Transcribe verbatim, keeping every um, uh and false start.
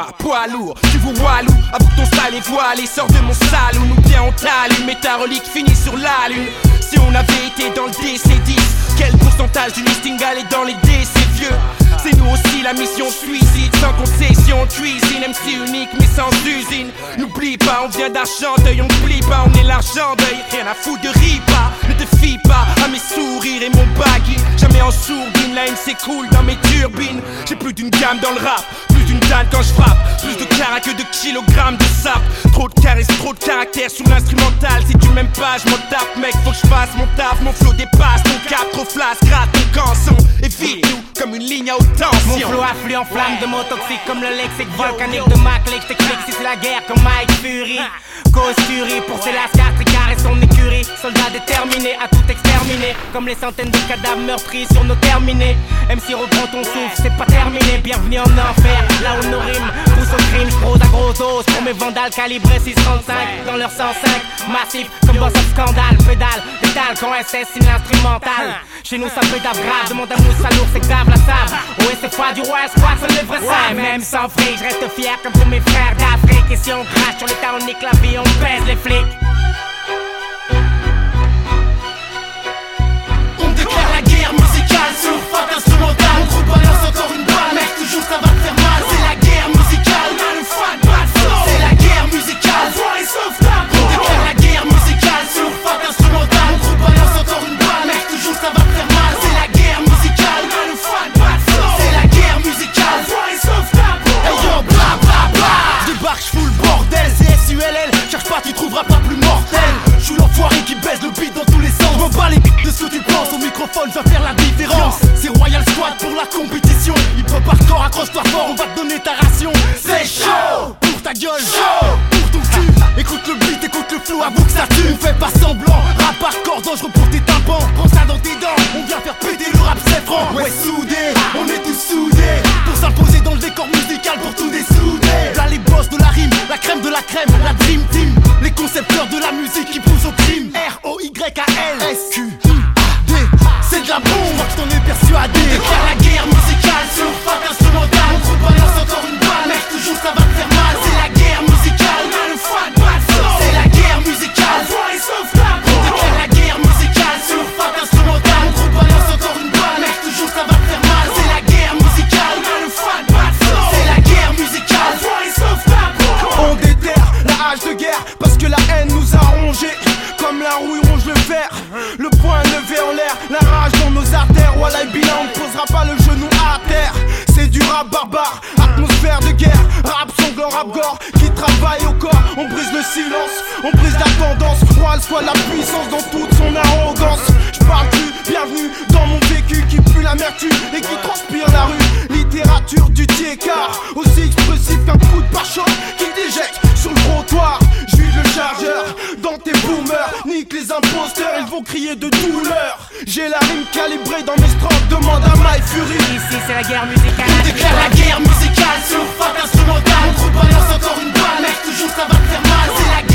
moi, poids lourd, tu vous walou, avoue ton sale et voilé, sors de mon salon, nous bien on t'allume, mais ta relique finit sur la lune. Si on avait été dans le D C dix, quel pourcentage du listing allait dans les D C vieux? C'est nous aussi la mission suicide, sans concession, cuisine, M C unique mais sans usine. N'oublie pas, on vient d'Argenteuil, on n'oublie pas, on est l'argent d'œil. Rien à foutre de ripa, ne te fie pas à mes sourires et mon baggy. Jamais en sourdine, la haine s'écoule dans mes turbines. J'ai plus d'une gamme dans le rap, plus d'une dalle quand je frappe. Plus de cara que de kilogrammes de sap. Trop de caresses, trop de caractère sur l'instrumental. Si tu m'aimes pas, je m'en tape, mec, faut que je fasse mon taf. Mon flow dépasse ton cap, trop flasque, gratte ton canson. Évite-nous comme une ligne à haute tension. Mon flow afflue en flamme de mots toxiques comme le lexique volcanique de Mac. Je t'explique si c'est la guerre comme Mike Fury. Cause Fury pour ses lascars, Tricard et son écurie. Soldats déterminés à tout exterminer, comme les centaines de cadavres meurtris sur nos terminés. M C reprend ton souffle, c'est pas terminé. Bienvenue en enfer, là où nos rimes poussent au crime. J'prose à gros dose pour mes vandales calibrés six trente-cinq dans leur cent cinq. Massif comme boss of scandale, pédale, pédale quand S S signe l'instrumental. Chez nous ça pédave grave, demande à Moussa lourd, c'est grave la sable. Ouais c'est foi du roi, espoir, c'est le vrai ça. Même sans fric, je reste fier comme tous mes frères d'Afrique. Et si on crache sur l'état, on nique la vie, on pèse les flics. On déclare la guerre musicale sur faute instrumentale. On groupe balance encore une balle, mec, toujours ça va te faire mal. C'est la guerre musicale, on a le foie de balle. C'est la guerre musicale, vois et sauve ta peau. On déclare la guerre musicale sur faute instrumentale. On groupe balance encore une balle, mec, toujours ça va te faire mal. C'est la guerre musicale, on a le foie de balle. C'est la guerre musicale, vois et sauve ta peau. Hey yo, bla bla bla. J'débarque, j'fous le bordel, c'est S U L L. Cherche pas, tu trouveras pas plus mortel. J'suis l'enfoiré qui baisse le beat dans tous les sens. J'm'en bats les b****s de ce que tu penses. Au microphone, va faire la différence. C'est Royal Squad pour la compétition. Hip hop hardcore, accroche-toi fort, on va te donner ta ration. C'est chaud pour ta gueule, chaud pour ton cul. Écoute le beat, écoute le flow, avoue que ça tue. On fait pas semblant, rap hardcore dangereux pour tes tympans. Prends ça dans tes dents, on vient faire péter le rap, c'est franc. Ouais, soudés, on est tous soudés pour s'imposer dans le décor musical, pour tout dessouder. Là les boss de la rime, la crème de la crème, la dream team. Les concepteurs de la musique qui poussent au crime. R O Y A L S Q I A D. C'est de la bombe, moi que t'en es persuadé. On déclare la guerre musicale sur faute instrumentale. On groupe balance encore une balle, mec, toujours ça va te faire mal. C'est la guerre musicale, on a le foie de balle. C'est la guerre musicale, vois et sauve ta peau. On déclare la guerre musicale sur faute instrumentale. On groupe balance encore une balle, mec, toujours ça va te faire mal. C'est la guerre musicale, on a le foie de balle. C'est la guerre musicale, vois et sauve ta peau. On déterre la hache de guerre parce que la haine nous a rongés. Comme la rouille ronge le fer, le poing levé en l'air, la rage dans nos artères. Wallah bilan, on ne posera pas le genou à terre. C'est du rap barbare, atmosphère de guerre, rap sanglant, rap gore, qui travaille au corps. On brise le silence, on brise la tendance. Royal soit la puissance dans toute son arrogance. Je parle plus, bienvenue dans mon vécu qui pue l'amertume et qui transpire la rue. Littérature du tiécart, aussi expressif qu'un coup de pare-choc qui déjecte sur le trottoir. J'vide le chargeur dans tes boomers, nique les imposteurs, ils vont crier de douleur. J'ai la rime calibrée dans mes strophes, demande à My Fury. Ici c'est la guerre musicale. On déclare la guerre musicale sur faute instrumentale. On groupe balance encore une balle, mec, toujours ça va te faire mal. C'est la